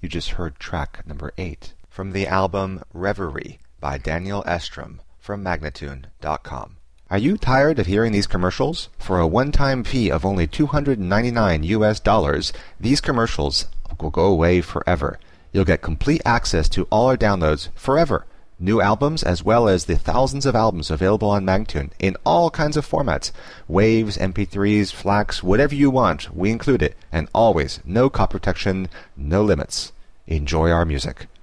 You just heard track number 8 from the album Reverie by Daniel Estrom from Magnatune.com. Are you tired of hearing these commercials? For a one-time fee of only $299, these commercials will go away forever. You'll get complete access to all our downloads forever. New albums as well as the thousands of albums available on Magnatune in all kinds of formats. Waves, MP3s, FLACs, whatever you want, we include it. And always, no copy protection, no limits. Enjoy our music.